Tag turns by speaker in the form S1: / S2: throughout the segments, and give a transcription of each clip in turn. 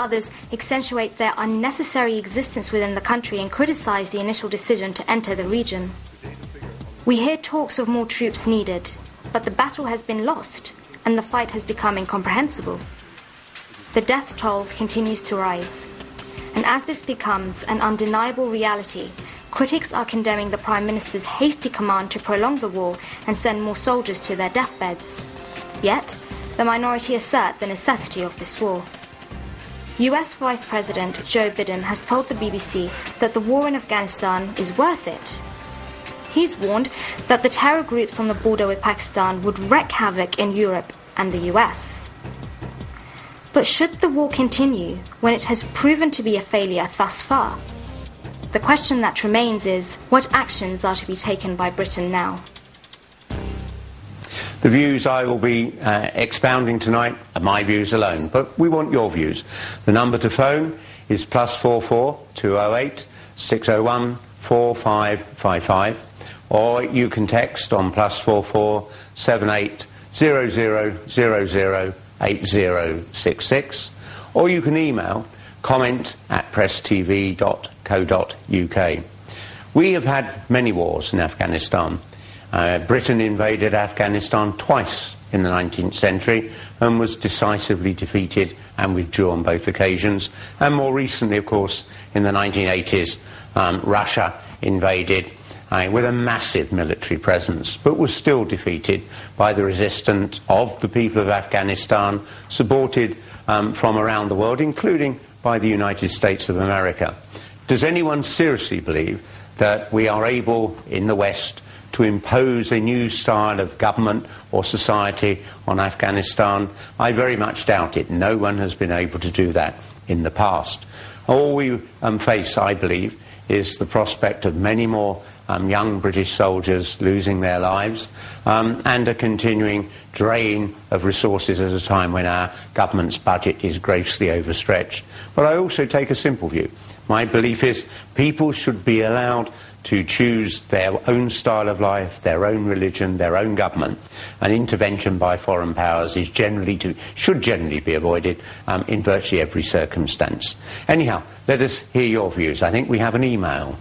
S1: others accentuate their unnecessary existence within the country and criticize the initial decision to enter the region. We hear talks of more troops needed, but the battle has been lost and the fight has become incomprehensible. The death toll continues to rise, and as this becomes an undeniable reality, critics are condemning the Prime Minister's hasty command to prolong the war and send more soldiers to their deathbeds. Yet, the minority assert the necessity of this war. US Vice President Joe Biden has told the BBC that the war in Afghanistan is worth it. He's warned that the terror groups on the border with Pakistan would wreak havoc in Europe and the US. But should the war continue when it has proven to be a failure thus far? The question that remains is, what actions are to be taken by Britain now?
S2: The views I will be expounding tonight are my views alone, but we want your views. The number to phone is +44 208 601 4555, or you can text on +44 78 0000 8066, or you can email comment@presstv.co.uk. We have had many wars in Afghanistan. Britain invaded Afghanistan twice in the 19th century and was decisively defeated and withdrew on both occasions. And more recently, of course, in the 1980s, Russia invaded with a massive military presence, but was still defeated by the resistance of the people of Afghanistan, supported from around the world, including by the United States of America. Does anyone seriously believe that we are able, in the West, to impose a new style of government or society on Afghanistan? I very much doubt it. No one has been able to do that in the past. All we face, I believe, is the prospect of many more young British soldiers losing their lives and a continuing drain of resources at a time when our government's budget is grossly overstretched. But I also take a simple view. My belief is people should be allowed to choose their own style of life, their own religion, their own government, and intervention by foreign powers is should generally be avoided in virtually every circumstance. Anyhow, let us hear your views. I think we have an email.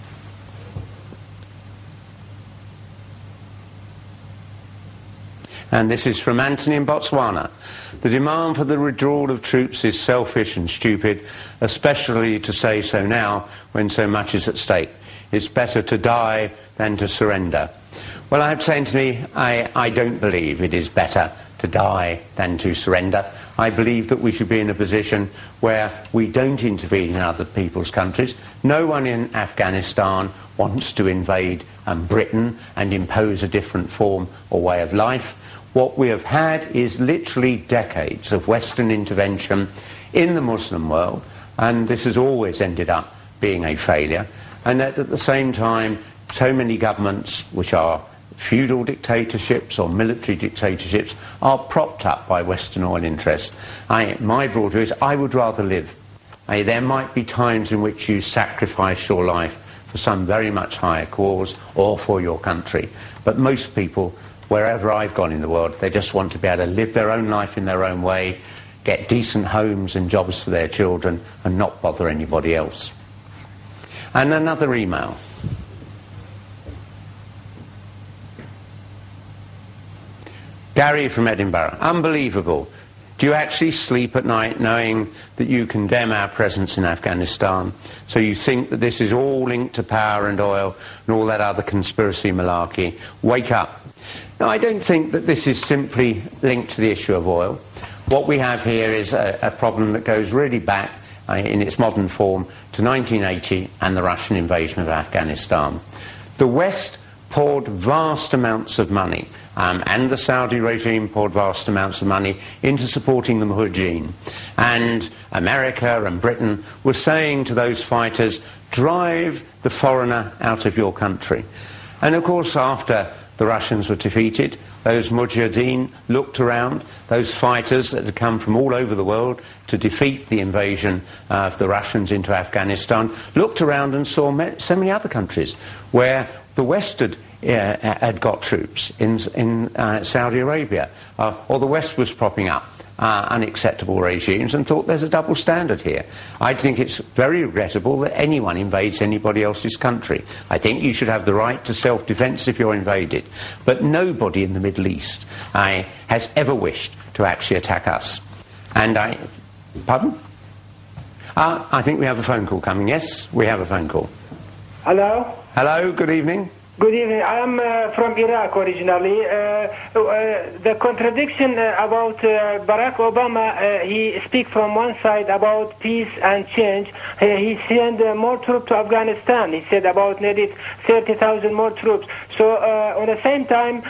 S2: And this is from Anthony in Botswana. The demand for the withdrawal of troops is selfish and stupid, especially to say so now when so much is at stake. It's better to die than to surrender. Well, I have to say, Anthony, I don't believe it is better to die than to surrender. I believe that we should be in a position where we don't intervene in other people's countries. No one in Afghanistan wants to invade Britain and impose a different form or way of life. What we have had is literally decades of Western intervention in the Muslim world, and this has always ended up being a failure. And at the same time, so many governments, which are feudal dictatorships or military dictatorships, are propped up by Western oil interests. My broad view is I would rather live. There might be times in which you sacrifice your life for some very much higher cause or for your country. But most people, wherever I've gone in the world, they just want to be able to live their own life in their own way, get decent homes and jobs for their children, and not bother anybody else. And another email. Gary from Edinburgh. Unbelievable. Do you actually sleep at night knowing that you condemn our presence in Afghanistan? So you think that this is all linked to power and oil and all that other conspiracy malarkey? Wake up. Now, I don't think that this is simply linked to the issue of oil. What we have here is a problem that goes really back in its modern form to 1980 and the Russian invasion of Afghanistan. The West poured vast amounts of money, and the Saudi regime poured vast amounts of money into supporting the Mujahideen. And America and Britain were saying to those fighters, drive the foreigner out of your country. And of course, after the Russians were defeated, those Mujahideen looked around, those fighters that had come from all over the world to defeat the invasion of the Russians into Afghanistan, looked around and saw so many other countries where the West had got troops in Saudi Arabia, or the West was propping up unacceptable regimes and thought there's a double standard here. I think it's very regrettable that anyone invades anybody else's country. I think you should have the right to self-defence if you're invaded. But nobody in the Middle East has ever wished to actually attack us. And pardon? I think we have a phone call coming. Yes, we have a phone call.
S3: Hello?
S2: Hello, good evening.
S3: Good evening. I am from Iraq originally. The contradiction about Barack Obama, he speaks from one side about peace and change. He sent more troops to Afghanistan. He said about needed 30,000 more troops. So on the same time,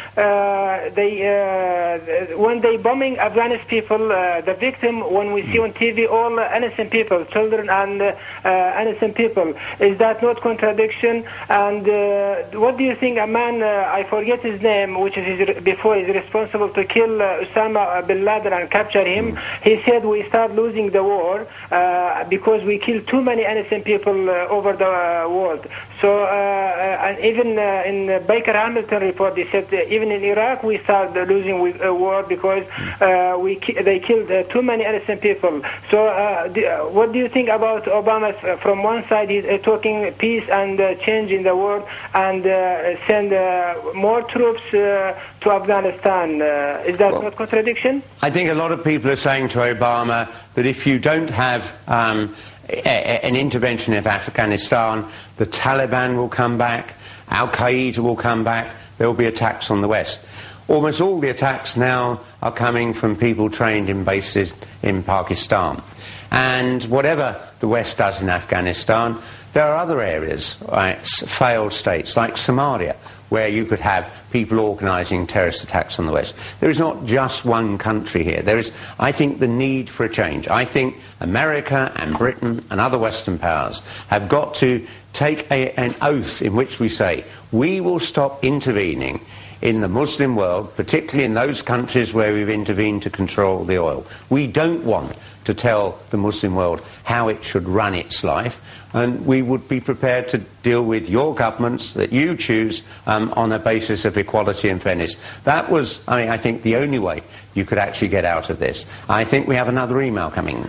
S3: when they bombing Afghanistan people, the victim, when we see on TV, all innocent people, children and innocent people. Is that not contradiction? And what do you think a man, I forget his name, which is before is responsible to kill Osama bin Laden and capture him, he said we start losing the war because we kill too many innocent people over the world. So, and even in Baker Hamilton report, they said even in Iraq we start losing war because they killed too many innocent people. So, what do you think about Obama? From one side, he's talking peace and change in the world, and send more troops to Afghanistan. Is that not contradiction?
S2: I think a lot of people are saying to Obama that if you don't have an intervention in Afghanistan, the Taliban will come back, Al-Qaeda will come back, there will be attacks on the West. Almost all the attacks now are coming from people trained in bases in Pakistan. And whatever the West does in Afghanistan, there are other areas, failed states like Somalia, where you could have people organising terrorist attacks on the West. There is not just one country here. There is, I think, the need for a change. I think America and Britain and other Western powers have got to take an oath in which we say, we will stop intervening in the Muslim world, particularly in those countries where we've intervened to control the oil. We don't want to tell the Muslim world how it should run its life, and we would be prepared to deal with your governments that you choose on a basis of equality and fairness. That was, I think, the only way you could actually get out of this. I think we have another email coming.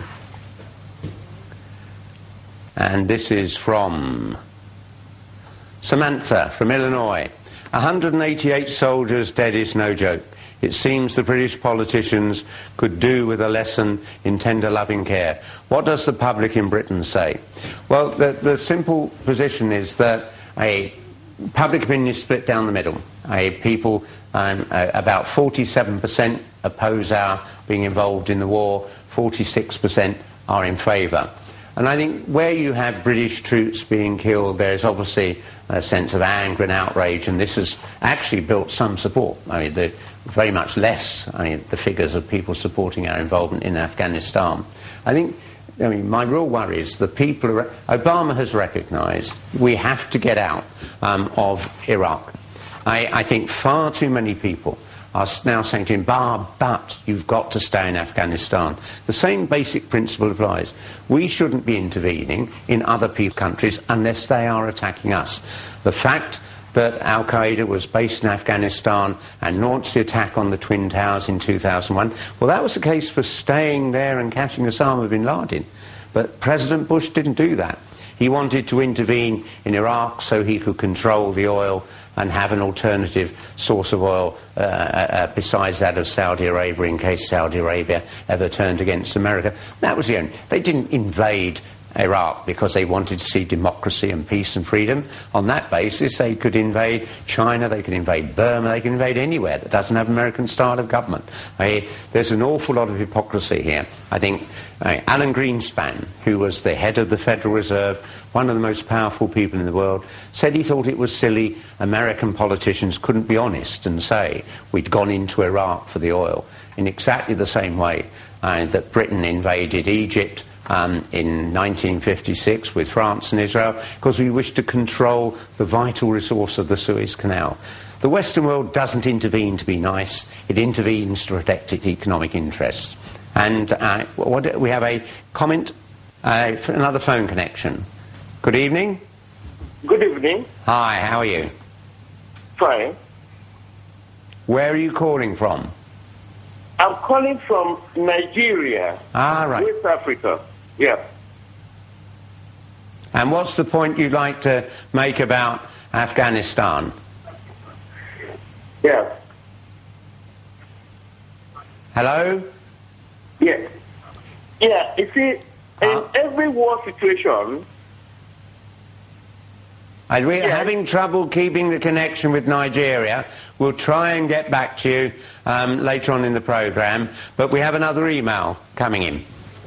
S2: And this is from Samantha from Illinois. 188 soldiers dead is no joke. It seems the British politicians could do with a lesson in tender loving care. What does the public in Britain say? Well, the simple position is that public opinion is split down the middle. People, about 47% oppose our being involved in the war, 46% are in favour. And I think where you have British troops being killed, there's obviously a sense of anger and outrage, and this has actually built some support. I mean, very much less, the figures of people supporting our involvement in Afghanistan. My real worry is the people... Obama has recognised we have to get out of Iraq. I think far too many people are now saying to him, but you've got to stay in Afghanistan. The same basic principle applies. We shouldn't be intervening in other people's countries unless they are attacking us. The fact that Al-Qaeda was based in Afghanistan and launched the attack on the Twin Towers in 2001, well, that was the case for staying there and catching Osama bin Laden. But President Bush didn't do that. He wanted to intervene in Iraq so he could control the oil and have an alternative source of oil besides that of Saudi Arabia in case Saudi Arabia ever turned against America. That was the only... They didn't invade Iraq because they wanted to see democracy and peace and freedom. On that basis, they could invade China, they could invade Burma, they could invade anywhere that doesn't have American style of government. There's an awful lot of hypocrisy here. I think Alan Greenspan, who was the head of the Federal Reserve, one of the most powerful people in the world, said he thought it was silly American politicians couldn't be honest and say we'd gone into Iraq for the oil, in exactly the same way that Britain invaded Egypt in 1956 with France and Israel, because we wished to control the vital resource of the Suez Canal. The Western world doesn't intervene to be nice, it intervenes to protect its economic interests. And we have a comment, for another phone connection. Good evening.
S4: Good evening.
S2: Hi, how are you?
S4: Fine.
S2: Where are you calling from?
S4: I'm calling from Nigeria,
S2: right.
S4: West Africa. Yeah.
S2: And what's the point you'd like to make about Afghanistan?
S4: Yeah.
S2: Hello?
S4: Yeah. Yeah, you see, in every war situation...
S2: We're having trouble keeping the connection with Nigeria. We'll try and get back to you later on in the programme, but we have another email coming in.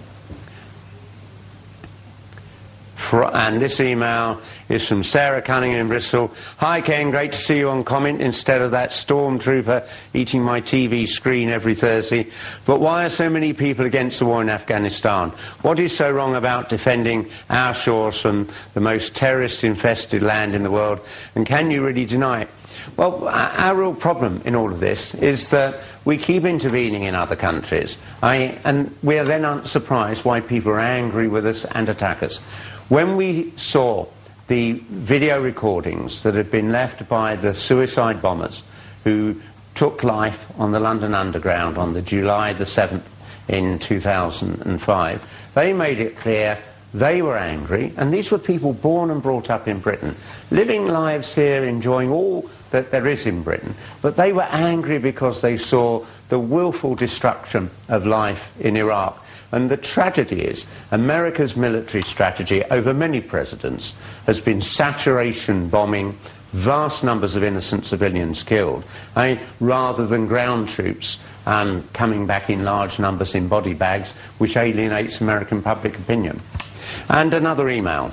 S2: And this email is from Sarah Cunningham in Bristol. Hi Ken, great to see you on comment instead of that stormtrooper eating my TV screen every Thursday. But why are so many people against the war in Afghanistan? What is so wrong about defending our shores from the most terrorist-infested land in the world? And can you really deny it? Well, our real problem in all of this is that we keep intervening in other countries, and we are then unsurprised why people are angry with us and attack us. When we saw the video recordings that had been left by the suicide bombers who took life on the London Underground on the July the 7th in 2005, they made it clear they were angry, and these were people born and brought up in Britain, living lives here, enjoying all that there is in Britain, but they were angry because they saw the willful destruction of life in Iraq. And the tragedy is, America's military strategy over many presidents has been saturation bombing, vast numbers of innocent civilians killed, rather than ground troops coming back in large numbers in body bags, which alienates American public opinion. And another email.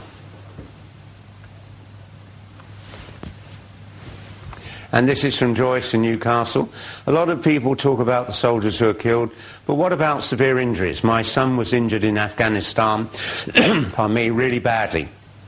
S2: And this is from Joyce in Newcastle. A lot of people talk about the soldiers who are killed, but what about severe injuries? My son was injured in Afghanistan, pardon me, really badly.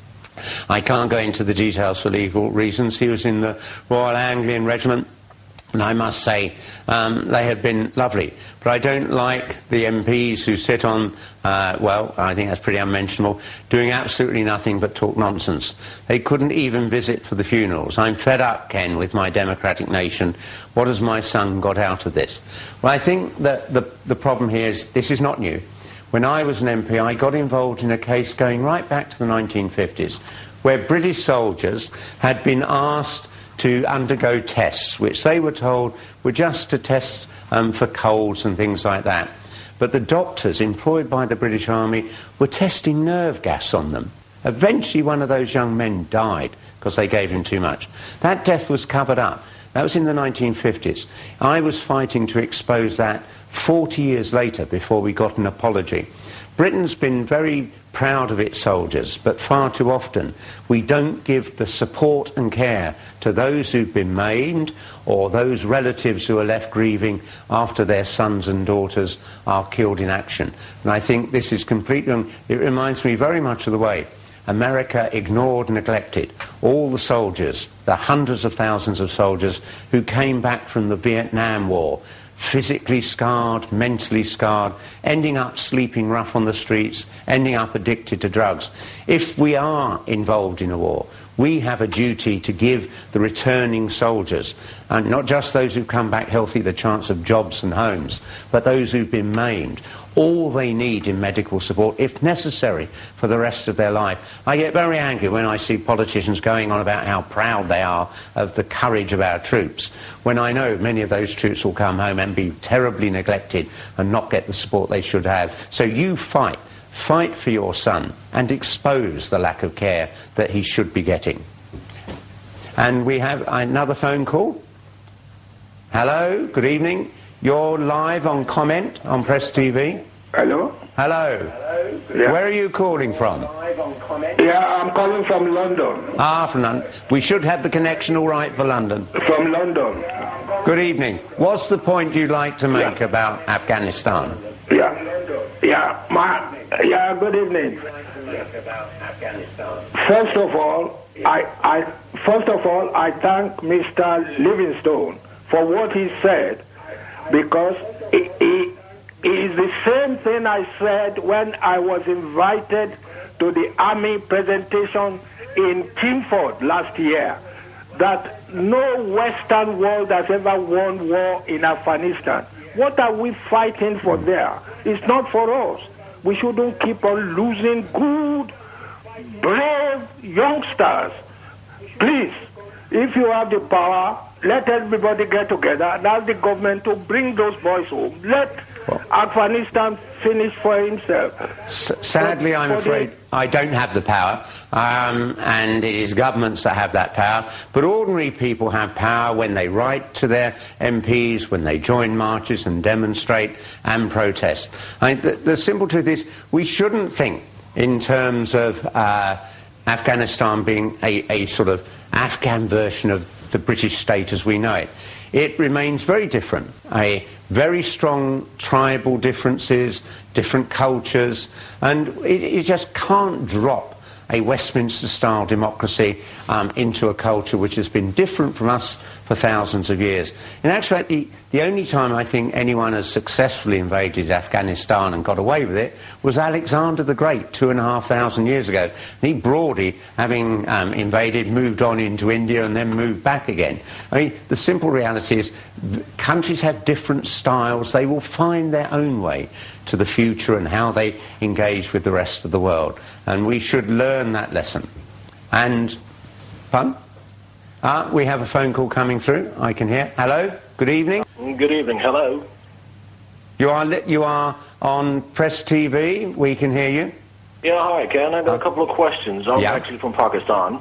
S2: I can't go into the details for legal reasons. He was in the Royal Anglian Regiment, and I must say they have been lovely. But I don't like the MPs who sit on, well, I think that's pretty unmentionable, doing absolutely nothing but talk nonsense. They couldn't even visit for the funerals. I'm fed up, Ken, with my democratic nation. What has my son got out of this? Well, I think that the problem here is this is not new. When I was an MP, I got involved in a case going right back to the 1950s, where British soldiers had been asked to undergo tests, which they were told were just to test for colds and things like that. But the doctors employed by the British Army were testing nerve gas on them. Eventually one of those young men died because they gave him too much. That death was covered up. That was in the 1950s. I was fighting to expose that 40 years later before we got an apology. Britain's been very proud of its soldiers, but far too often we don't give the support and care to those who've been maimed or those relatives who are left grieving after their sons and daughters are killed in action. And I think this is completely wrong. It reminds me very much of the way America ignored and neglected all the soldiers, the hundreds of thousands of soldiers who came back from the Vietnam War, physically scarred, mentally scarred, ending up sleeping rough on the streets, ending up addicted to drugs. If we are involved in a war, we have a duty to give the returning soldiers, and not just those who've come back healthy, the chance of jobs and homes, but those who've been maimed, all they need in medical support, if necessary, for the rest of their life. I get very angry when I see politicians going on about how proud they are of the courage of our troops, when I know many of those troops will come home and be terribly neglected and not get the support they should have. So you fight. Fight for your son and expose the lack of care that he should be getting. And we have another phone call. Hello, good evening. You're live on Comment on Press TV.
S4: Hello?
S2: Hello.
S4: Hello. Yeah.
S2: Where are you calling from?
S4: Yeah, I'm calling from London.
S2: Ah, from London. We should have the connection all right for London.
S4: From London.
S2: Good evening. What's the point you'd like to make about Afghanistan?
S4: Good evening. First of all, I thank Mr. Livingstone for what he said, because it is the same thing I said when I was invited to the Army presentation in Chingford last year, that no Western world has ever won war in Afghanistan. What are we fighting for there? It's not for us. We shouldn't keep on losing good, brave youngsters. Please, if you have the power, let everybody get together and ask the government to bring those boys home. Let Afghanistan finish for himself.
S2: Sadly, I'm afraid I don't have the power, and it is governments that have that power. But ordinary people have power when they write to their MPs, when they join marches and demonstrate and protest. I mean, the simple truth is we shouldn't think in terms of Afghanistan being a sort of Afghan version of the British state as we know it. It remains very different. Very strong tribal differences, different cultures, and it just can't drop a Westminster-style democracy into a culture which has been different from us for thousands of years. In actual fact, the only time I think anyone has successfully invaded Afghanistan and got away with it was Alexander the Great 2,500 years ago. And he broadly, having invaded, moved on into India and then moved back again. I mean, the simple reality is countries have different styles. They will find their own way to the future and how they engage with the rest of the world. And we should learn that lesson. And, pardon? We have a phone call coming through. I can hear. Hello. Good evening.
S5: Good evening. Hello.
S2: You are on Press TV. We can hear you.
S5: Yeah. Hi, Ken. I've got a couple of questions. I'm actually from Pakistan.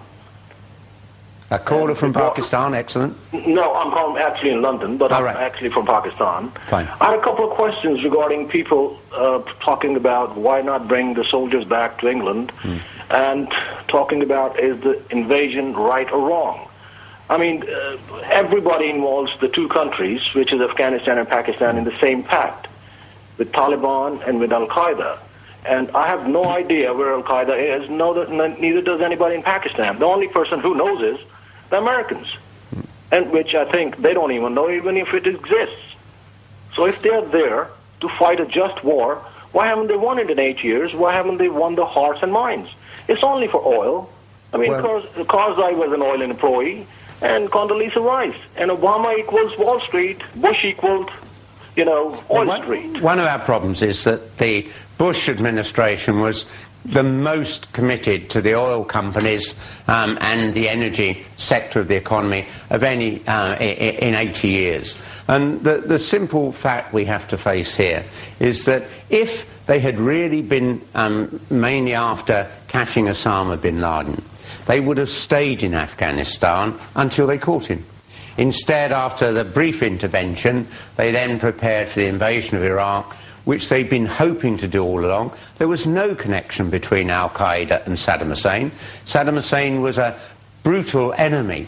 S2: A caller from Pakistan. Excellent.
S5: No, I'm actually in London, but I'm actually from Pakistan.
S2: Fine.
S5: I had a couple of questions regarding people talking about why not bring the soldiers back to England, and talking about is the invasion right or wrong. I mean, everybody involves the two countries, which is Afghanistan and Pakistan, in the same pact, with Taliban and with Al-Qaeda. And I have no idea where Al-Qaeda is, neither does anybody in Pakistan. The only person who knows is the Americans, and which I think they don't even know even if it exists. So if they're there to fight a just war, why haven't they won it in 8 years? Why haven't they won the hearts and minds? It's only for oil. I mean, Karzai was an oil employee, and Condoleezza Rice, and Obama equals Wall Street, Bush equaled, oil street.
S2: One of our problems is that the Bush administration was the most committed to the oil companies and the energy sector of the economy of any in 80 years. And the simple fact we have to face here is that if they had really been mainly after catching Osama bin Laden, they would have stayed in Afghanistan until they caught him. Instead, after the brief intervention, they then prepared for the invasion of Iraq, which they'd been hoping to do all along. There was no connection between Al-Qaeda and Saddam Hussein. Saddam Hussein was a brutal enemy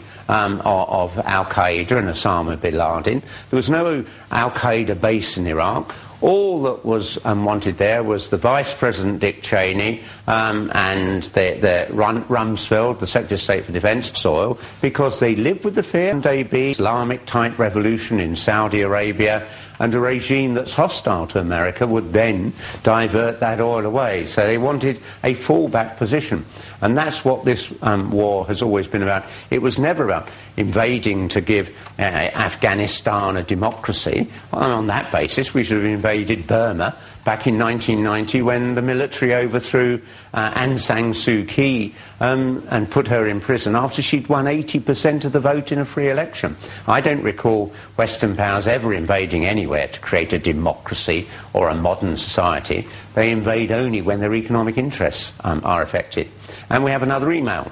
S2: of Al-Qaeda and Osama bin Laden. There was no Al-Qaeda base in Iraq. All that was wanted there was the Vice President Dick Cheney and the Rumsfeld, the Secretary of State for Defence, soil, because they lived with the fear of a Islamic-type revolution in Saudi Arabia, and a regime that's hostile to America would then divert that oil away. So they wanted a fallback position. And that's what this war has always been about. It was never about invading to give Afghanistan a democracy. On that basis, we should have invaded Burma back in 1990 when the military overthrew Aung San Suu Kyi and put her in prison after she'd won 80% of the vote in a free election. I don't recall Western powers ever invading anywhere to create a democracy or a modern society. They invade only when their economic interests are affected. And we have another email.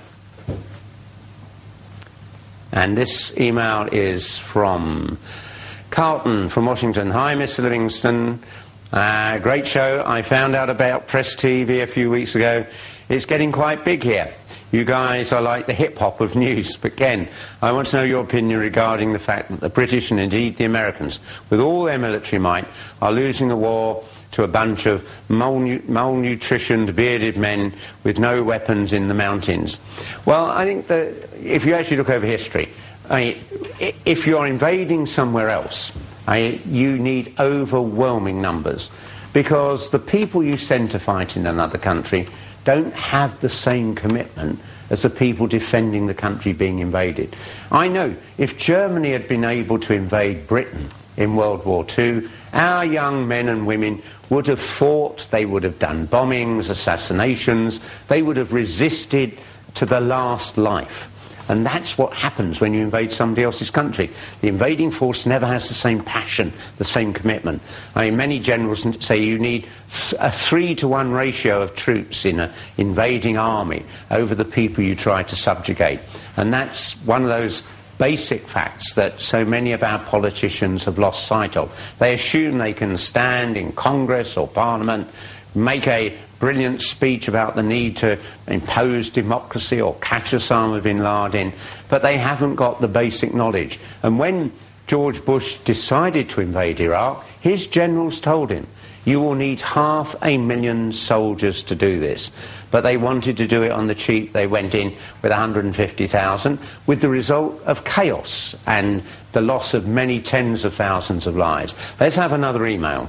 S2: And this email is from Carlton from Washington. Hi, Mr. Livingston. Great show. I found out about Press TV a few weeks ago. It's getting quite big here. You guys are like the hip-hop of news. But Ken, I want to know your opinion regarding the fact that the British and indeed the Americans, with all their military might, are losing the war to a bunch of malnutritioned, bearded men with no weapons in the mountains. Well, I think that if you actually look over history, if you're invading somewhere else, you need overwhelming numbers, because the people you send to fight in another country don't have the same commitment as the people defending the country being invaded. I know if Germany had been able to invade Britain in World War II, our young men and women would have fought, they would have done bombings, assassinations, they would have resisted to the last life. And that's what happens when you invade somebody else's country. The invading force never has the same passion, the same commitment. I mean, many generals say you need a 3-to-1 ratio of troops in an invading army over the people you try to subjugate. And that's one of those basic facts that so many of our politicians have lost sight of. They assume they can stand in Congress or Parliament, make a brilliant speech about the need to impose democracy or catch Osama bin Laden, but they haven't got the basic knowledge. And when George Bush decided to invade Iraq, his generals told him, you will need 500,000 soldiers to do this. But they wanted to do it on the cheap. They went in with 150,000, with the result of chaos and the loss of many tens of thousands of lives. Let's have another email.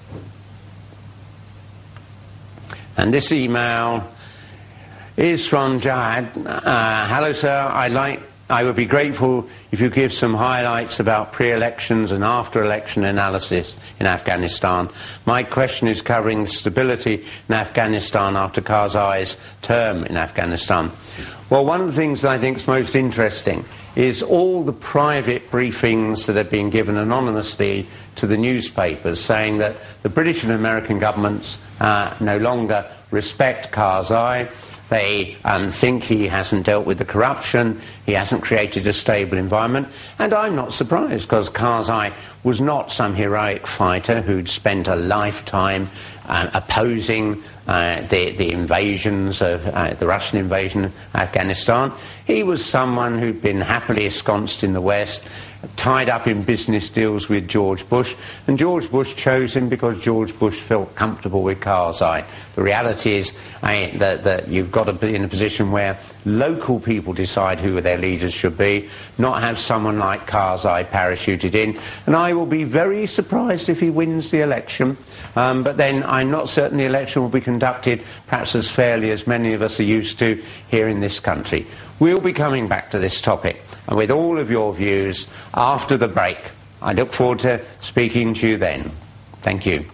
S2: And this email is from Jihad. Hello, sir. I would be grateful if you give some highlights about pre-elections and after-election analysis in Afghanistan. My question is covering stability in Afghanistan after Karzai's term in Afghanistan. Well, one of the things that I think is most interesting is all the private briefings that have been given anonymously to the newspapers saying that the British and American governments no longer respect Karzai. They think he hasn't dealt with the corruption, he hasn't created a stable environment. And I'm not surprised, because Karzai was not some heroic fighter who'd spent a lifetime opposing the invasions of the Russian invasion of Afghanistan. He was someone who'd been happily ensconced in the West, tied up in business deals with George Bush, and George Bush chose him because George Bush felt comfortable with Karzai. The reality is that you've got to be in a position where local people decide who their leaders should be, not have someone like Karzai parachuted in. And I will be very surprised if he wins the election, but then I'm not certain the election will be conducted perhaps as fairly as many of us are used to here in this country. We'll be coming back to this topic, and with all of your views after the break. I look forward to speaking to you then. Thank you.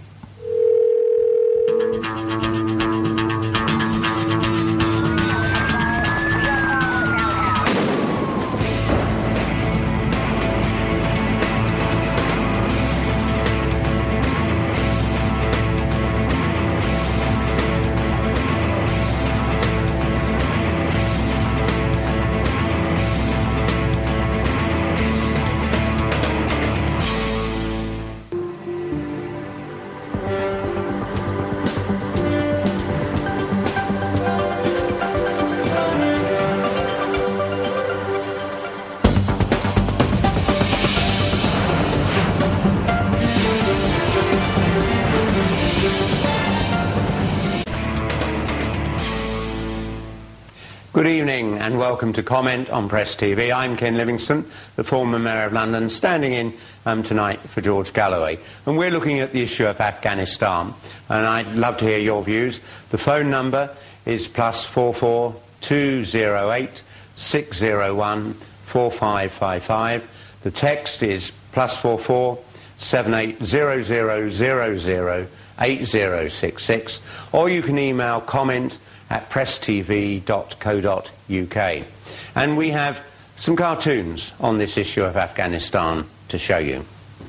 S2: Good evening and welcome to Comment on Press TV. I'm Ken Livingstone, the former Mayor of London, standing in tonight for George Galloway. And we're looking at the issue of Afghanistan, and I'd love to hear your views. The phone number is +44 208 601 4555. The text is +44 780000 8066, or you can email comment@presstv.co.uk. And we have some cartoons on this issue of Afghanistan to show you.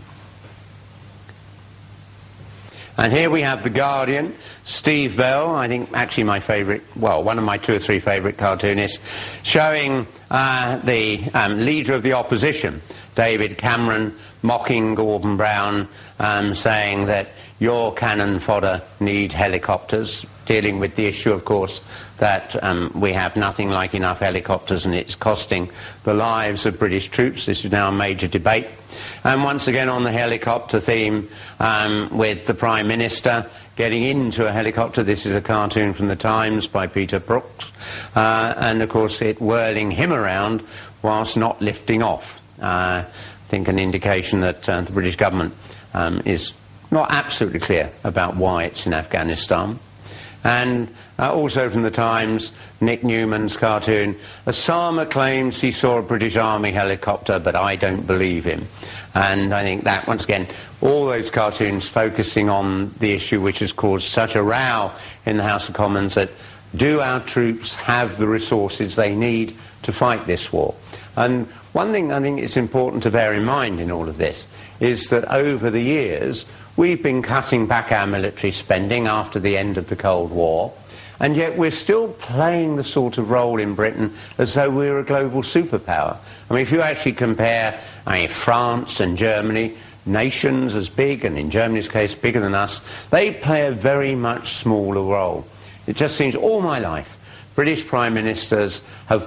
S2: And here we have The Guardian, Steve Bell, I think actually my favourite, well, one of my 2 or 3 favourite cartoonists, showing the leader of the opposition, David Cameron, mocking Gordon Brown, saying that your cannon fodder need helicopters, dealing with the issue, of course, that we have nothing like enough helicopters and it's costing the lives of British troops. This is now a major debate. And once again on the helicopter theme, with the Prime Minister getting into a helicopter. This is a cartoon from the Times by Peter Brooks, and of course it whirling him around whilst not lifting off. I think an indication that the British government is not absolutely clear about why it's in Afghanistan. And also from the Times, Nick Newman's cartoon, Osama claims he saw a British Army helicopter, but I don't believe him. And I think that, once again, all those cartoons focusing on the issue which has caused such a row in the House of Commons, that do our troops have the resources they need to fight this war? And one thing I think it's important to bear in mind in all of this is that over the years we've been cutting back our military spending after the end of the Cold War, and yet we're still playing the sort of role in Britain as though we're a global superpower. I mean, if you actually compare France and Germany, nations as big, and in Germany's case bigger than us, they play a very much smaller role. It just seems all my life British Prime Ministers have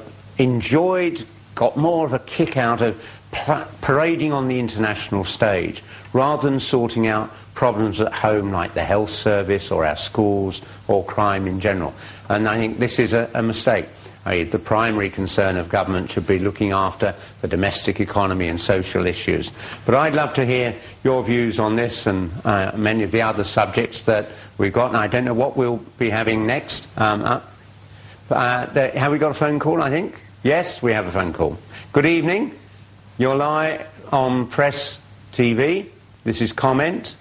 S2: got more of a kick out of parading on the international stage rather than sorting out problems at home like the health service or our schools or crime in general. And I think this is a mistake. The primary concern of government should be looking after the domestic economy and social issues. But I'd love to hear your views on this and many of the other subjects that we've got. And I don't know what we'll be having next. Have we got a phone call, I think? Yes, we have a phone call. Good evening. You're live on Press TV. This is Comment.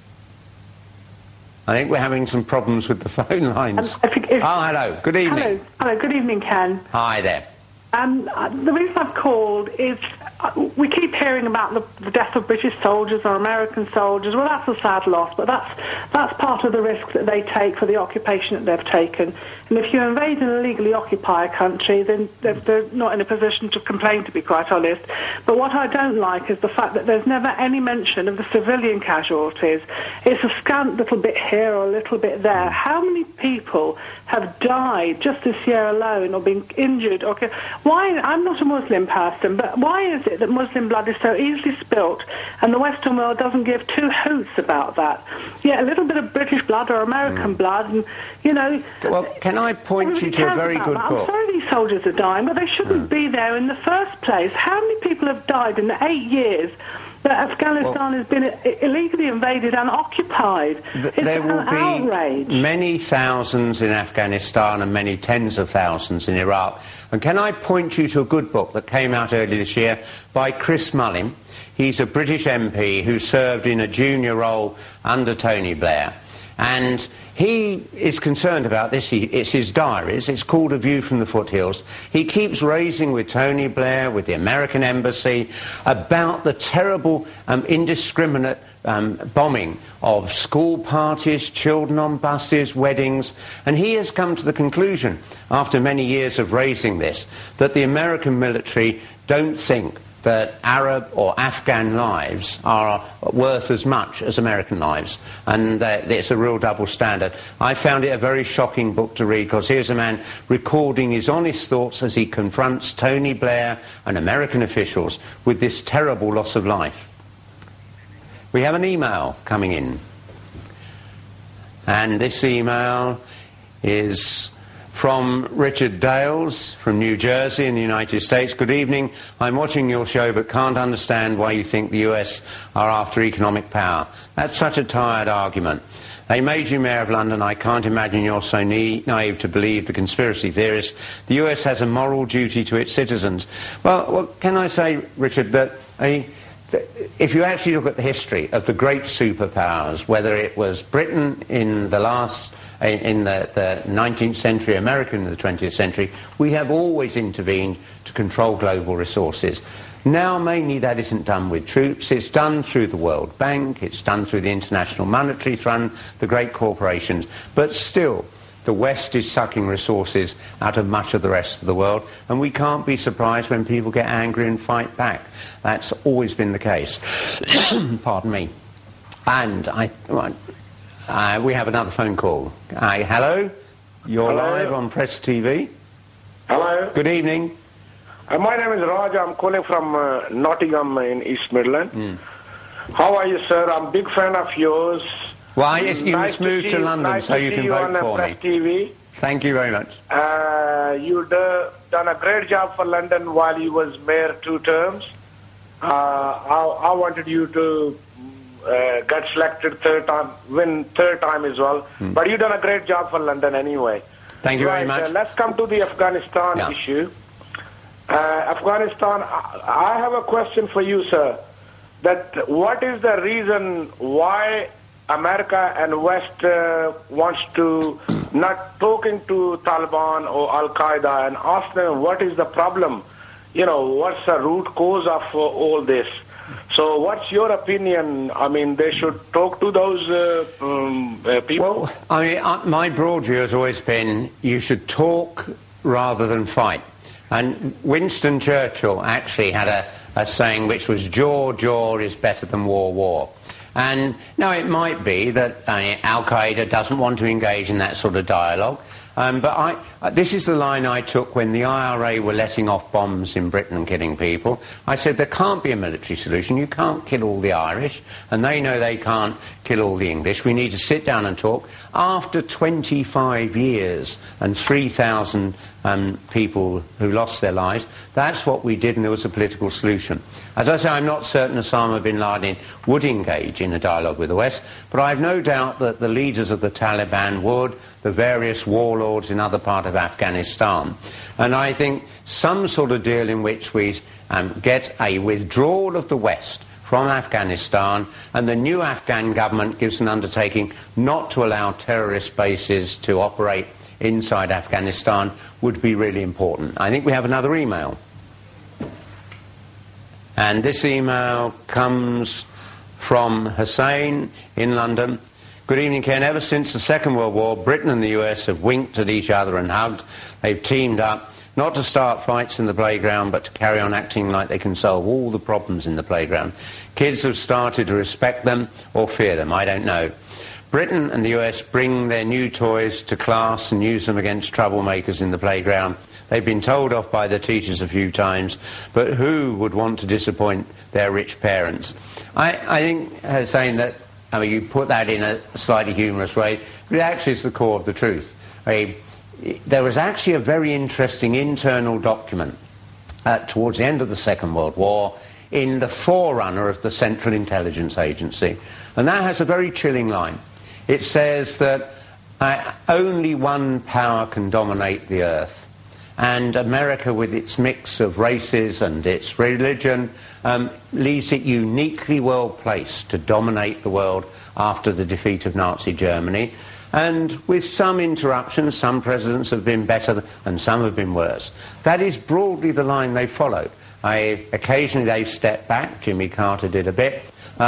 S2: I think we're having some problems with the phone lines. Hello. Good evening.
S6: Hello. Good evening, Ken.
S2: Hi there.
S6: The reason I've called is we keep hearing about the death of British soldiers or American soldiers. Well, that's a sad loss, but that's part of the risk that they take for the occupation that they've taken. And if you invade and illegally occupy a country, then they're not in a position to complain, to be quite honest. But what I don't like is the fact that there's never any mention of the civilian casualties. It's a scant little bit here or a little bit there. How many people have died just this year alone or been injured? Why? I'm not a Muslim person, but why is it that Muslim blood is so easily spilt and the Western world doesn't give two hoots about that? Yeah, a little bit of British blood or American blood, and, you know...
S2: Well, can I point you to a very good book?
S6: I'm sorry these soldiers are dying, but they shouldn't be there in the first place. How many people have died in the 8 years that Afghanistan has been illegally invaded and occupied?
S2: There will be
S6: outrage.
S2: Many thousands in Afghanistan and many tens of thousands in Iraq. And can I point you to a good book that came out earlier this year by Chris Mullin? He's a British MP who served in a junior role under Tony Blair. And he is concerned about this. It's his diaries. It's called A View from the Foothills. He keeps raising with Tony Blair, with the American embassy, about the terrible, indiscriminate bombing of school parties, children on buses, weddings. And he has come to the conclusion, after many years of raising this, that the American military don't think that Arab or Afghan lives are worth as much as American lives, and it's a real double standard. I found it a very shocking book to read, because here's a man recording his honest thoughts as he confronts Tony Blair and American officials with this terrible loss of life. We have an email coming in, and this email is from Richard Dales from New Jersey in the United States. Good evening. I'm watching your show but can't understand why you think the US are after economic power. That's such a tired argument. They made you Mayor of London. I can't imagine you're so naive to believe the conspiracy theorists. The US has a moral duty to its citizens. Well, can I say, Richard, that if you actually look at the history of the great superpowers, whether it was Britain in the 19th century, America in the 20th century, we have always intervened to control global resources. Now, mainly that isn't done with troops. It's done through the World Bank. It's done through the International Monetary Fund, the great corporations. But still, the West is sucking resources out of much of the rest of the world, and we can't be surprised when people get angry and fight back. That's always been the case. Pardon me. And we have another phone call. Hello? You're live on Press TV.
S4: Hello.
S2: Good evening.
S4: My name is Raj. I'm calling from Nottingham in East Midland. How are you, sir? I'm a big fan of yours.
S2: Well, you must move to London so you can vote for me.
S4: Press TV.
S2: Thank you very much.
S4: You've done a great job for London while you was mayor 2 terms. I wanted you to
S5: get selected third time, win third time as well. But you've done a great job for London anyway.
S2: Thank you very much.
S5: Let's come to the Afghanistan issue. Afghanistan, I have a question for you, sir. That what is the reason why America and West wants to not talking to Taliban or Al-Qaeda and ask them what is the problem? You know, what's the root cause of all this? So what's your opinion? I mean, they should talk to those people?
S2: Well, I mean, my broad view has always been you should talk rather than fight. And Winston Churchill actually had a saying which was, jaw is better than war. And now it might be that Al-Qaeda doesn't want to engage in that sort of dialogue. But this is the line I took when the IRA were letting off bombs in Britain and killing people. I said there can't be a military solution. You can't kill all the Irish, and they know they can't kill all the English. We need to sit down and talk. After 25 years and 3,000 people who lost their lives, that's what we did, and there was a political solution. As I say, I'm not certain Osama bin Laden would engage in a dialogue with the West, but I have no doubt that the leaders of the Taliban would, the various warlords in other parts of Afghanistan. And I think some sort of deal in which we get a withdrawal of the West from Afghanistan, and the new Afghan government gives an undertaking not to allow terrorist bases to operate inside Afghanistan, would be really important. I think we have another email. And this email comes from Hussein in London. Good evening, Ken. Ever since the Second World War, Britain and the US have winked at each other and hugged. They've teamed up, not to start fights in the playground, but to carry on acting like they can solve all the problems in the playground. Kids have started to respect them or fear them, I don't know. Britain and the US bring their new toys to class and use them against troublemakers in the playground. They've been told off by the teachers a few times, but who would want to disappoint their rich parents? I think saying that, I mean, you put that in a slightly humorous way, but it actually is the core of the truth. There was actually a very interesting internal document towards the end of the Second World War in the forerunner of the Central Intelligence Agency, and that has a very chilling line. It says that only one power can dominate the earth, and America, with its mix of races and its religion, leaves it uniquely well placed to dominate the world after the defeat of Nazi Germany. And with some interruptions, some presidents have been better and some have been worse. That is broadly the line they followed. Occasionally they've stepped back. Jimmy Carter did a bit.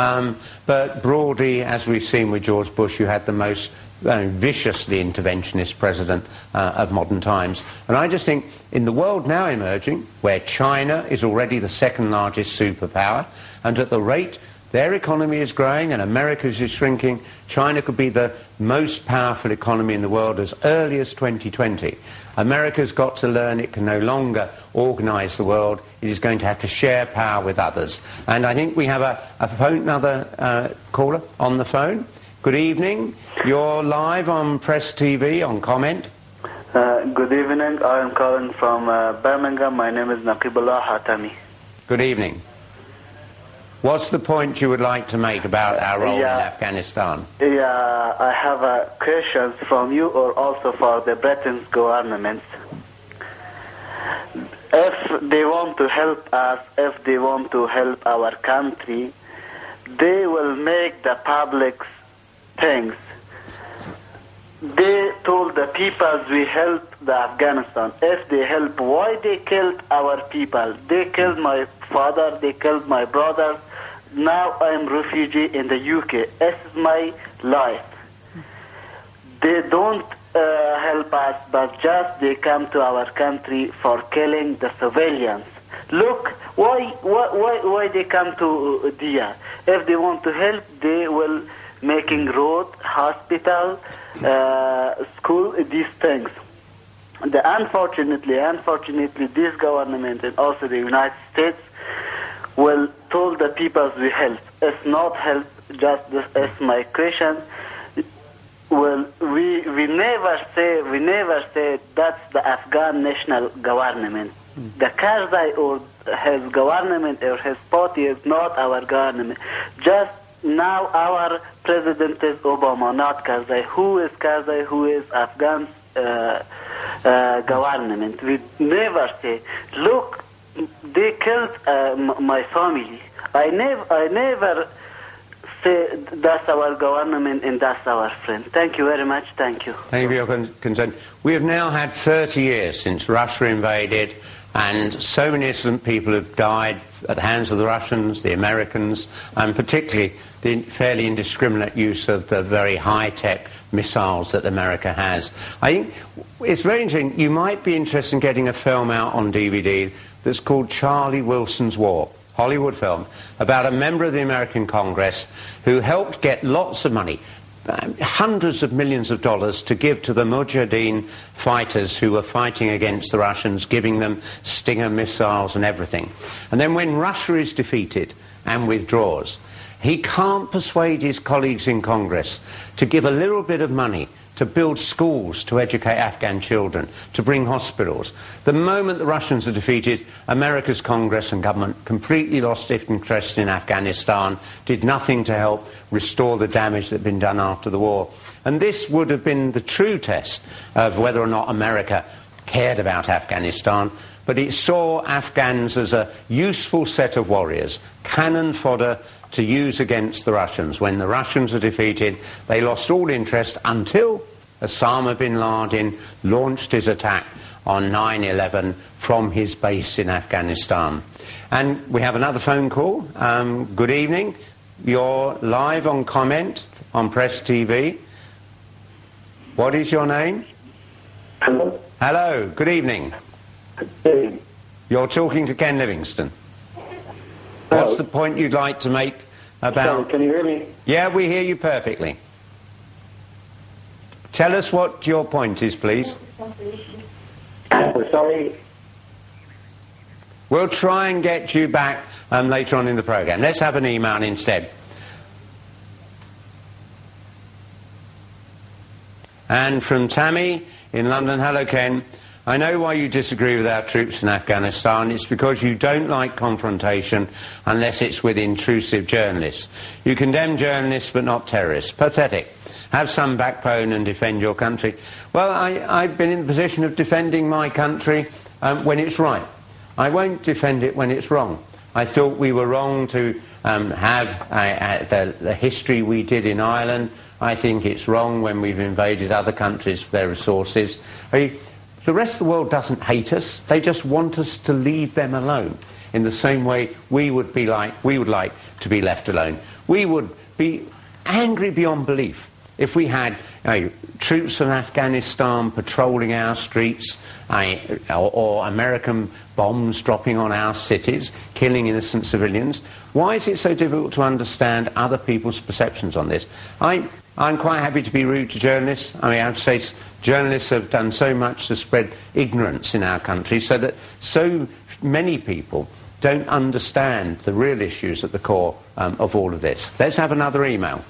S2: But broadly, as we've seen with George Bush, you had the most viciously interventionist president of modern times. And I just think in the world now emerging, where China is already the second largest superpower, and at the rate their economy is growing and America's is shrinking, China could be the most powerful economy in the world as early as 2020. America's got to learn it can no longer organise the world. It is going to have to share power with others. And I think we have another caller on the phone. Good evening. You're live on Press TV on Comment.
S7: Good evening. I am calling from Birmingham. My name is Naqibullah Hatami.
S2: Good evening. What's the point you would like to make about our role in Afghanistan?
S7: Yeah, I have a question from you or also for the Britain's government. If they want to help us, if they want to help our country, they will make the public things. They told the people we help the Afghanistan. If they help, why they killed our people? They killed my father, they killed my brothers. Now I am refugee in the UK. This is my life. They don't help us, but just they come to our country for killing the civilians. Look, why they come to Dia? If they want to help, they will making road, hospital, school, these things. Unfortunately, this government and also the United States will told the people we help. It's not help, just this is my question. Well, we never say that's the Afghan national government. The Karzai or his government or his party is not our government. Just now our president is Obama, not Karzai. Who is Karzai? Who is Afghan government? We never say, look, they killed my family. I never say that's our government and that's our friend. Thank you very much. Thank you.
S2: Thank you for your concern. We have now had 30 years since Russia invaded, and so many innocent people have died at the hands of the Russians, the Americans, and particularly the fairly indiscriminate use of the very high-tech missiles that America has. I think it's very interesting. You might be interested in getting a film out on DVD that's called Charlie Wilson's War, Hollywood film, about a member of the American Congress who helped get lots of money, hundreds of millions of dollars, to give to the Mujahideen fighters who were fighting against the Russians, giving them Stinger missiles and everything. And then when Russia is defeated and withdraws, he can't persuade his colleagues in Congress to give a little bit of money to build schools to educate Afghan children, to bring hospitals. The moment the Russians are defeated, America's Congress and government completely lost interest in Afghanistan, did nothing to help restore the damage that had been done after the war. And this would have been the true test of whether or not America cared about Afghanistan, but it saw Afghans as a useful set of warriors, cannon fodder to use against the Russians. When the Russians were defeated, they lost all interest until Osama bin Laden launched his attack on 9/11 from his base in Afghanistan. And we have another phone call. Good evening. You're live on Comment on Press TV. What is your name?
S8: Hello.
S2: Hello. Good evening.
S8: Hey.
S2: You're talking to Ken Livingstone. What's the point you'd like to make about...
S8: Sorry, can you hear me?
S2: Yeah, we hear you perfectly. Tell us what your point is, please.
S8: Sorry.
S2: We'll try and get you back later on in the programme. Let's have an email instead. And from Tammy in London. Hello, Ken. I know why you disagree with our troops in Afghanistan. It's because you don't like confrontation unless it's with intrusive journalists. You condemn journalists but not terrorists. Pathetic. Have some backbone and defend your country. Well, I've been in the position of defending my country when it's right. I won't defend it when it's wrong. I thought we were wrong to have the history we did in Ireland. I think it's wrong when we've invaded other countries for their resources. The rest of the world doesn't hate us. They just want us to leave them alone in the same way we would like to be left alone. We would be angry beyond belief if we had troops from Afghanistan patrolling our streets, or American bombs dropping on our cities, killing innocent civilians. Why is it so difficult to understand other people's perceptions on this? I'm quite happy to be rude to journalists. I have to say journalists have done so much to spread ignorance in our country so that so many people don't understand the real issues at the core of all of this. Let's have another email.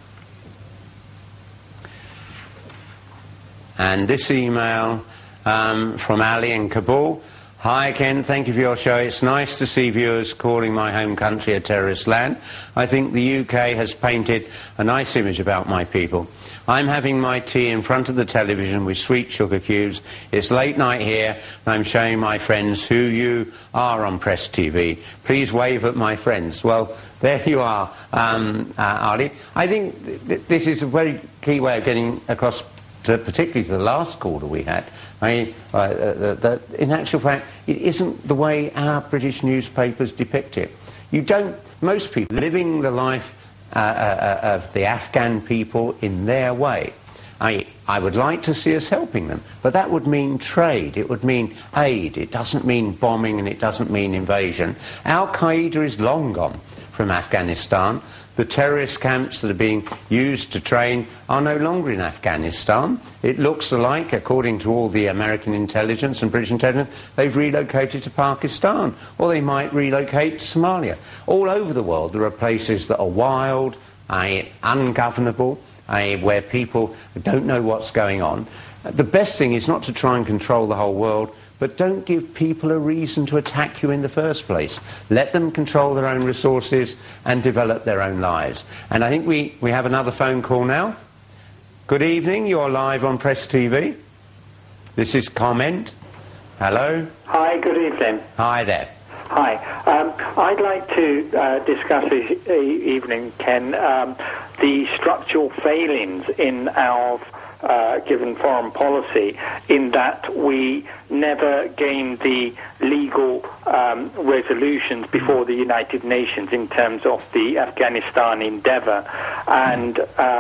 S2: And this email from Ali in Kabul. Hi Ken, thank you for your show. It's nice to see viewers calling my home country a terrorist land. I think the UK has painted a nice image about my people. I'm having my tea in front of the television with sweet sugar cubes. It's late night here, and I'm showing my friends who you are on Press TV. Please wave at my friends. Well, there you are, Ali. I think this is a very key way of getting across, particularly to the last caller we had. In actual fact, it isn't the way our British newspapers depict it. Most people living the life of the Afghan people in their way. I would like to see us helping them, but that would mean trade, it would mean aid, it doesn't mean bombing and it doesn't mean invasion. Al-Qaeda is long gone from Afghanistan. The terrorist camps that are being used to train are no longer in Afghanistan. It looks like, according to all the American intelligence and British intelligence, they've relocated to Pakistan, or they might relocate to Somalia. All over the world there are places that are wild, ungovernable, where people don't know what's going on. The best thing is not to try and control the whole world, but don't give people a reason to attack you in the first place. Let them control their own resources and develop their own lives. And I think we have another phone call now. Good evening, you're live on Press TV. This is Comment. Hello.
S9: Hi, good evening.
S2: Hi there.
S9: Hi. I'd like to discuss this evening, Ken, the structural failings in our given foreign policy, in that we never gained the legal resolutions before the United Nations in terms of the Afghanistan endeavour. And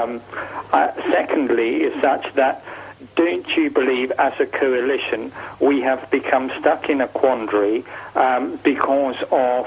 S9: secondly, is such that don't you believe, as a coalition, we have become stuck in a quandary because of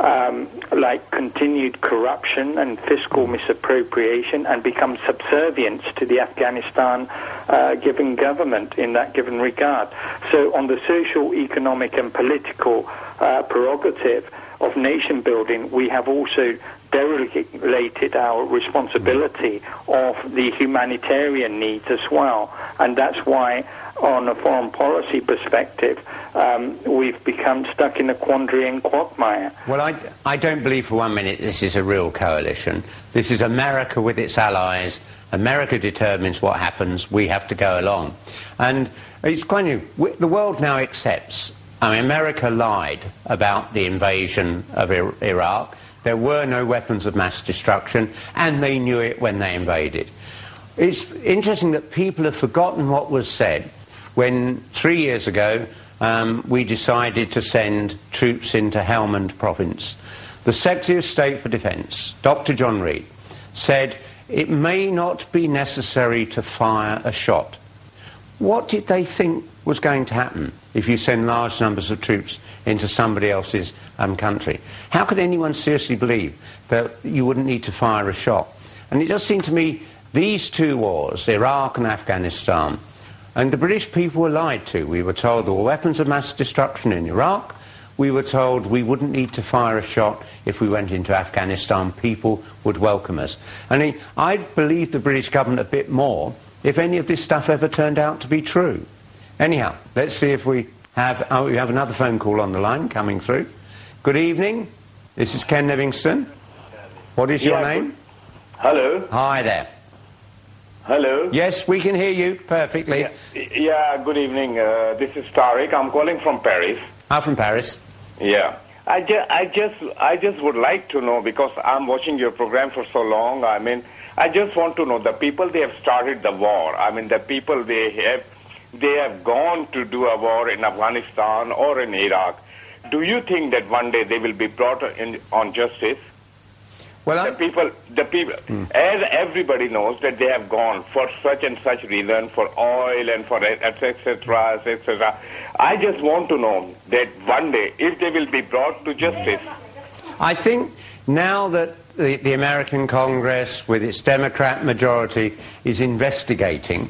S9: continued corruption and fiscal misappropriation, and become subservient to the Afghanistan given government in that given regard? So on the social, economic and political prerogative of nation building, we have also deregulated our responsibility of the humanitarian needs as well. And that's why, on a foreign policy perspective, we've become stuck in a quandary and quagmire.
S2: Well, I don't believe for 1 minute this is a real coalition. This is America with its allies. America determines what happens. We have to go along. And it's quite new. The world now accepts. I mean, America lied about the invasion of Iraq. There were no weapons of mass destruction, and they knew it when they invaded. It's interesting that people have forgotten what was said when 3 years ago we decided to send troops into Helmand province. The Secretary of State for Defence, Dr. John Reid, said it may not be necessary to fire a shot. What did they think was going to happen if you send large numbers of troops into somebody else's country? How could anyone seriously believe that you wouldn't need to fire a shot? And it does seem to me these two wars, Iraq and Afghanistan, and the British people were lied to. We were told there were weapons of mass destruction in Iraq. We were told we wouldn't need to fire a shot if we went into Afghanistan. People would welcome us. And I'd believe the British government a bit more if any of this stuff ever turned out to be true. Anyhow, let's see if we have another phone call on the line coming through. Good evening. This is Ken Livingstone. What is your name?
S4: Hello.
S2: Hi there.
S4: Hello.
S2: Yes, we can hear you perfectly.
S4: Yeah, good evening. This is Tariq. I'm calling from Paris.
S2: From Paris.
S4: Yeah. I just would like to know, because I'm watching your program for so long. I mean, I just want to know, the people they have started the war. I mean, the people they have gone to do a war in Afghanistan or in Iraq. Do you think that one day they will be brought on justice?
S2: Well,
S4: the people, as everybody knows, that they have gone for such and such reason, for oil and for etc., etc. I just want to know that one day, if they will be brought to justice.
S2: I think now that the American Congress, with its Democrat majority, is investigating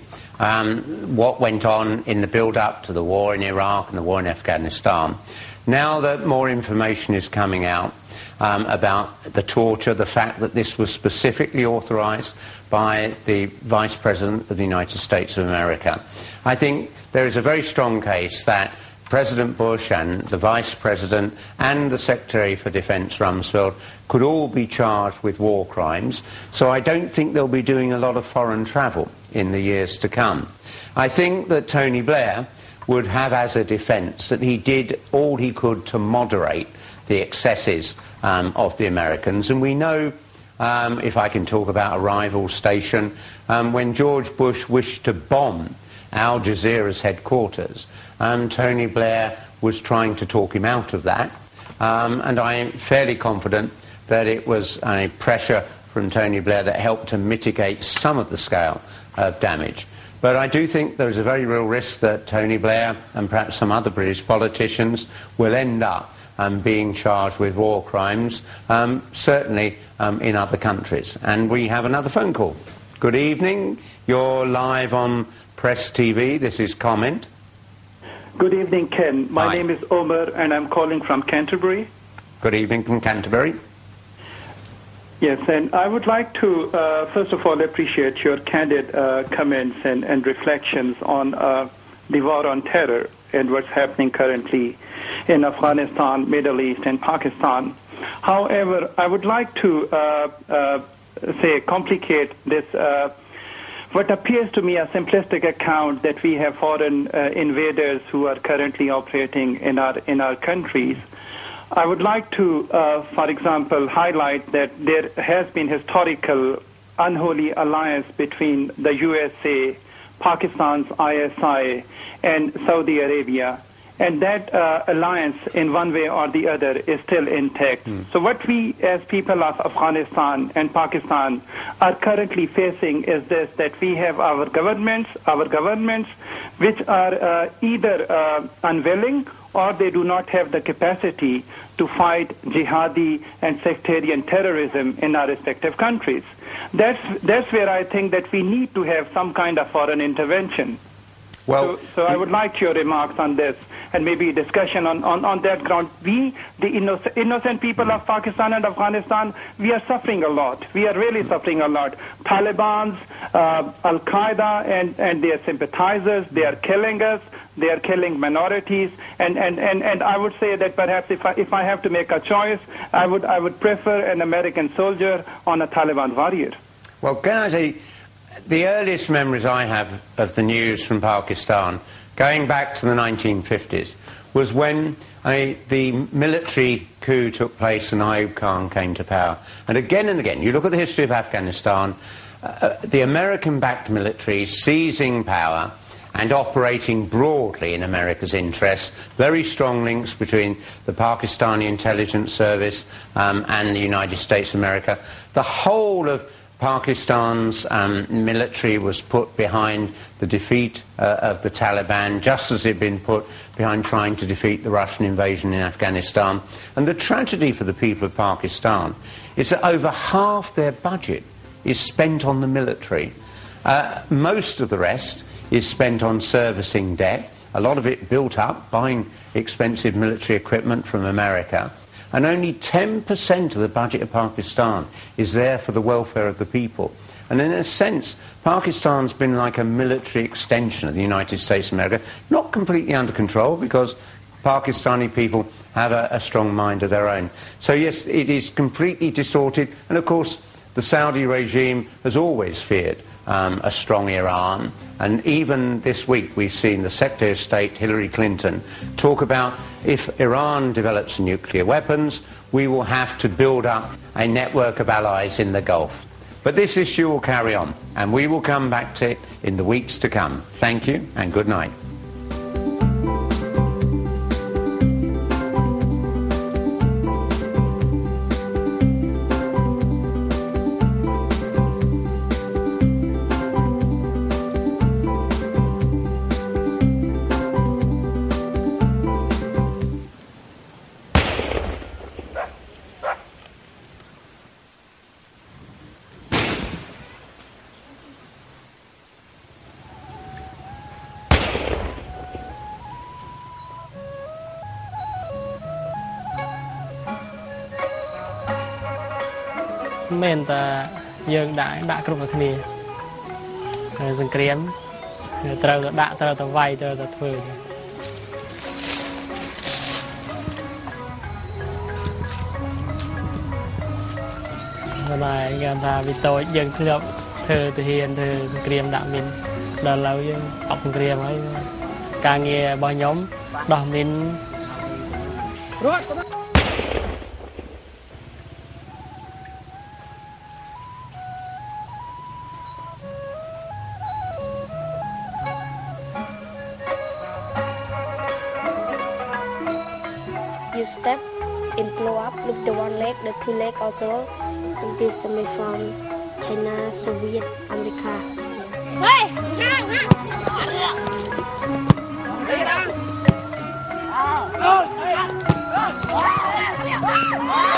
S2: what went on in the build-up to the war in Iraq and the war in Afghanistan, now that more information is coming out about the torture, the fact that this was specifically authorized by the Vice President of the United States of America, I think there is a very strong case that President Bush and the Vice President and the Secretary for Defense, Rumsfeld, could all be charged with war crimes. So I don't think they'll be doing a lot of foreign travel in the years to come. I think that Tony Blair would have as a defence that he did all he could to moderate the excesses of the Americans. And we know, if I can talk about a rival station, when George Bush wished to bomb Al Jazeera's headquarters, Tony Blair was trying to talk him out of that. And I am fairly confident that it was a pressure from Tony Blair that helped to mitigate some of the scale of damage. But I do think there is a very real risk that Tony Blair and perhaps some other British politicians will end up being charged with war crimes, certainly in other countries. And we have another phone call. Good evening. You're live on Press TV. This is Comment.
S10: Good evening, Ken. My name is Omer, and I'm calling from Canterbury.
S2: Good evening from Canterbury.
S10: Yes, and I would like to, first of all, appreciate your candid comments and reflections on the war on terror and what's happening currently in Afghanistan, Middle East, and Pakistan. However, I would like to complicate this, what appears to me a simplistic account that we have foreign invaders who are currently operating in our countries. I would like to, for example, highlight that there has been historical unholy alliance between the USA, Pakistan's ISI, and Saudi Arabia. And that alliance, in one way or the other, is still intact. So what we, as people of Afghanistan and Pakistan, are currently facing is this, that we have our governments which are either unwilling or they do not have the capacity to fight jihadi and sectarian terrorism in our respective countries. That's where I think that we need to have some kind of foreign intervention. Well, so I would like your remarks on this and maybe a discussion on that ground. We, the innocent people of Pakistan and Afghanistan, we are suffering a lot. We are really suffering a lot. Taliban's, Al-Qaeda and their sympathizers, they are killing us. They are killing minorities, and I would say that perhaps if I have to make a choice, I would prefer an American soldier on a Taliban warrior.
S2: Well, can I say, the earliest memories I have of the news from Pakistan, going back to the 1950s, was when the military coup took place and Ayub Khan came to power. And again, you look at the history of Afghanistan, the American-backed military seizing power and operating broadly in America's interests, very strong links between the Pakistani intelligence service and the United States of America. The whole of Pakistan's military was put behind the defeat of the Taliban, just as it had been put behind trying to defeat the Russian invasion in Afghanistan. And the tragedy for the people of Pakistan is that over half their budget is spent on the military. Most of the rest is spent on servicing debt, a lot of it built up buying expensive military equipment from America, and only 10% of the budget of Pakistan is there for the welfare of the people. And in a sense, Pakistan's been like a military extension of the United States of America, not completely under control because Pakistani people have a strong mind of their own. So yes, it is completely distorted, and of course the Saudi regime has always feared a strong Iran, and even this week we've seen the Secretary of State Hillary Clinton talk about if Iran develops nuclear weapons, we will have to build up a network of allies in the Gulf. But this issue will carry on, and we will come back to it in the weeks to come. Thank you and good night.
S11: Men ta dương đãគ្រប់គ្នាសង្គ្រាមត្រូវតែដាក់ត្រូវតែវាយត្រូវតែធ្វើហើយគេថាវិតូចយើងធ្លាប់ធ្វើទាហានធ្វើសង្គ្រាមដាក់មីនដល់ឥឡូវយើងអត់សង្គ្រាមហើយការងាររបស់ខ្ញុំដោះមីនរត់
S12: You step in, blow up, look the one leg, the two leg also. This is from China, Soviet, America. Hey! Hey!